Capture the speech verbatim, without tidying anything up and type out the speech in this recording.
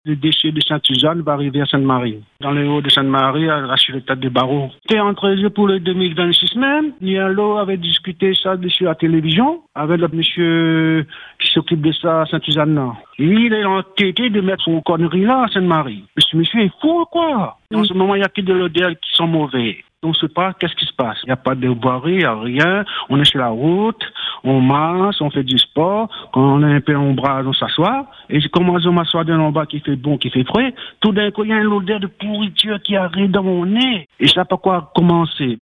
Le déchet de Saint-Suzanne va arriver à Sainte-Marie. Dans le haut de Sainte-Marie, sur le tas de barreaux. C'était entré pour le deux mille vingt-six même. Nialo avait discuté ça sur la télévision avec le monsieur qui s'occupe de ça à Saint-Suzanne. Il est entêté de mettre son connerie là à Sainte-Marie. Ce monsieur est fou ou quoi? En ce moment, il n'y a que de l'odeur qui sont mauvais. On ne sait pas qu'est-ce qui se passe. Il n'y a pas de boirie, il n'y a rien. On est sur la route, on marche, on fait du sport. Quand on a un peu ombrage, on s'assoit. Et je commence à m'asseoir dans l'en bas qui fait bon, qui fait frais. Tout d'un coup, il y a une odeur de pourriture qui arrive dans mon nez. Et je ne sais pas quoi commencer.